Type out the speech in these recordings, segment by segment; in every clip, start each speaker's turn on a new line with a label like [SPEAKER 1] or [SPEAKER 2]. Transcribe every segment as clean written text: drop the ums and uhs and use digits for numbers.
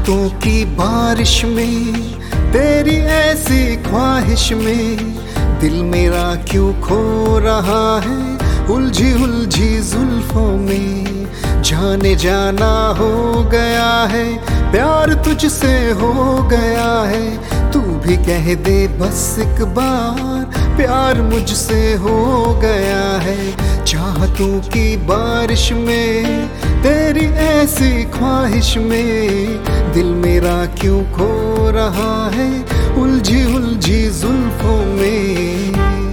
[SPEAKER 1] चाहतों की बारिश में, तेरी ऐसी ख्वाहिश में दिल मेरा क्यों खो रहा है उलझी उलझी जुल्फों में। जाने जाना हो गया है, प्यार तुझसे हो गया है, तू भी कह दे बस एक बार प्यार मुझसे हो गया है। चाहतों की बारिश में, तेरी ऐसी ख्वाहिश में दिल मेरा क्यों खो रहा है उलझी उलझी जुल्फों में।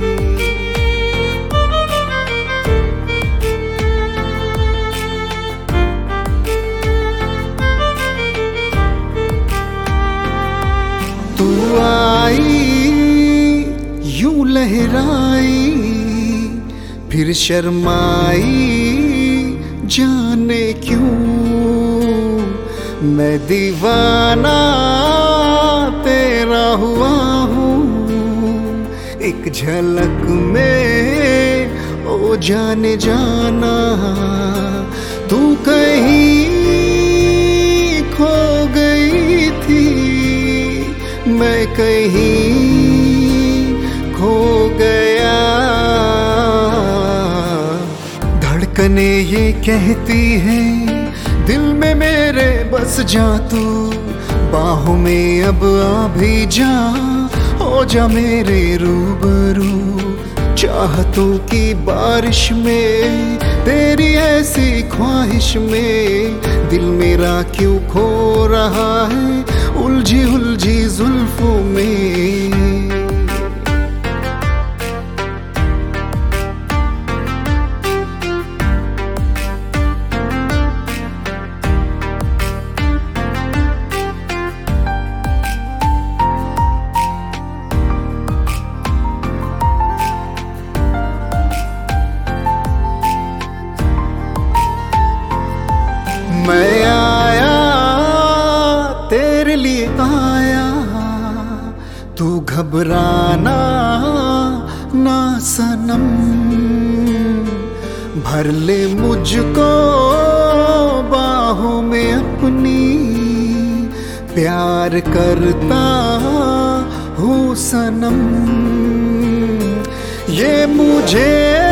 [SPEAKER 1] तू आई यूं लहराई फिर शर्माई, जाने क्यों मैं दीवाना तेरा हुआ हूँ। एक झलक में ओ जाने जाना, तू कहीं खो गई थी, मैं कहीं खो गया। धड़कने ये कहती हैं दिल में मेरे बस जा तू, बाहों में अब आ भी जा, हो जा मेरे रूबरू। चाहतों की बारिश में, तेरी ऐसी ख्वाहिश में दिल मेरा क्यों खो रहा है उलझी उलझी जुल्फों में। मैं आया तेरे लिए आया, तू घबराना ना सनम, भर ले मुझको बाहों में अपनी, प्यार करता हूँ सनम। ये मुझे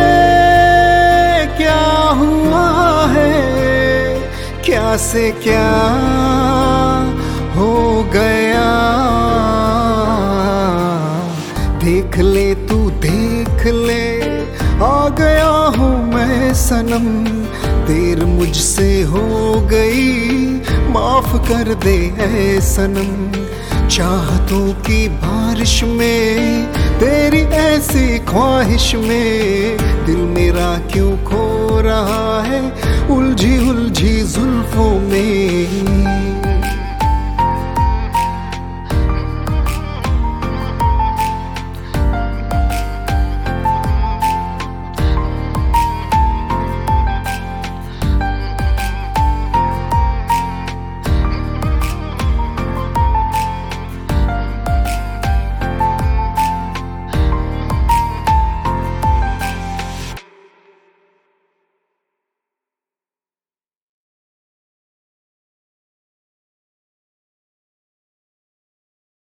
[SPEAKER 1] क्या हुआ है, क्या से क्या हो गया। देख ले तू देख ले, आ गया हूँ मैं सनम, देर मुझसे हो गई माफ कर दे ऐ सनम। चाहतों की बारिश में, तेरी ऐसी ख्वाहिश में दिल मेरा क्यों खो रहा है उलझी उलझी जुल्फों में।